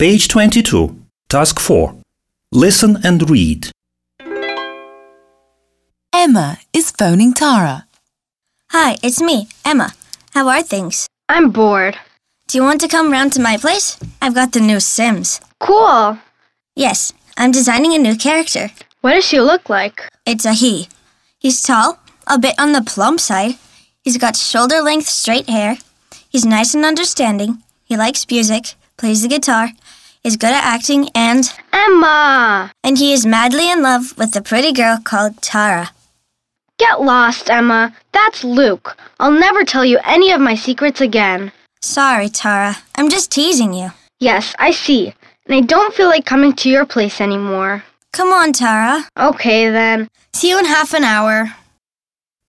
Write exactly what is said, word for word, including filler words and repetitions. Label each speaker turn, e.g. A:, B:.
A: Page twenty-two. Task four. Listen and read.
B: Emma is phoning Tara.
C: Hi, it's me, Emma. How are things?
D: I'm bored.
C: Do you want to come round to my place? I've got the new Sims.
D: Cool.
C: Yes, I'm designing a new character.
D: What does she look like?
C: It's a he. He's tall, a bit on the plump side. He's got shoulder-length straight hair. He's nice and understanding. He likes music, plays the guitar, is good at acting, and...
D: Emma!
C: And he is madly in love with a pretty girl called Tara.
D: Get lost, Emma. That's Luke. I'll never tell you any of my secrets again.
C: Sorry, Tara. I'm just teasing you.
D: Yes, I see. And I don't feel like coming to your place anymore.
C: Come on, Tara.
D: Okay, then.
C: See you in half an hour.